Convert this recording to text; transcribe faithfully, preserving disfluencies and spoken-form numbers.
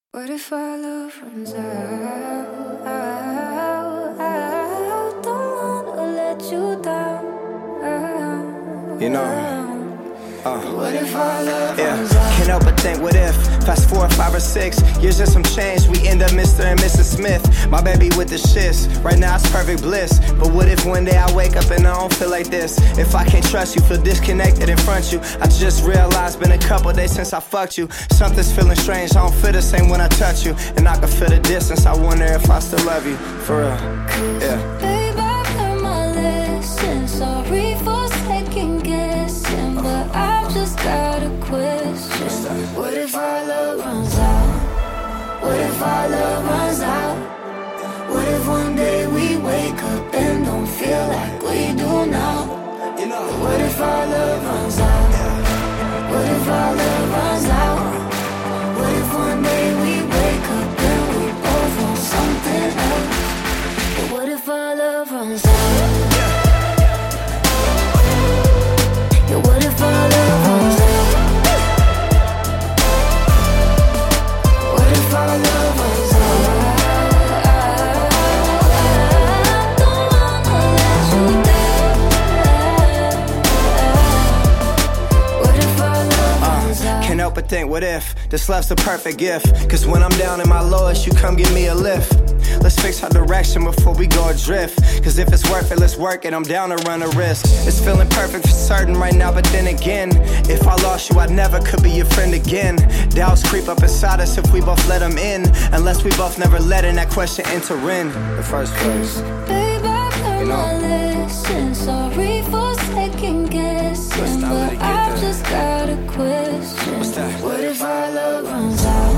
What if our love runs out? I don't wanna let you down. You know, uh, What if our love yeah, runs out? can't help but think, what if fast forward five or six years and some change, we end up Mister and Missus Smith. My baby with the shits, right now it's perfect bliss. But what if one day I wake up and I don't feel like this? If I can't trust you, feel disconnected in front of you. I just realized been a couple days since I fucked you. Something's feeling strange, I don't feel the same when I touch you. And I can feel the distance, I wonder if I still love you. For real, yeah. Babe, I've learned my lesson. Sorry for second guessing, but I've just got a question. What if our love runs out? What if our love runs out? What if one day we wake up and don't feel like we do now? What if our love runs out? What if our love runs out? What if one day we wake up and we both want something else? But what if our love runs out? Yeah, what if our love runs out? What if our love runs out? I don't wanna let you down. What if our love runs out? Can't help but think, what if this love's the perfect gift? Cause when I'm down in my lowest, you come give me a lift. Let's fix our direction before we go adrift. Cause if it's worth it, let's work it, I'm down to run a risk. It's feeling perfect for certain right now, but then again, if I lost you, I never could be your friend again. Doubts creep up inside us if we both let them in. Unless we both never let in that question enter in the first place. Babe, I've learned You know. my lesson. Sorry for second guessing, Let's not let but it get I've there. just got a question. What's that? What if our love runs out?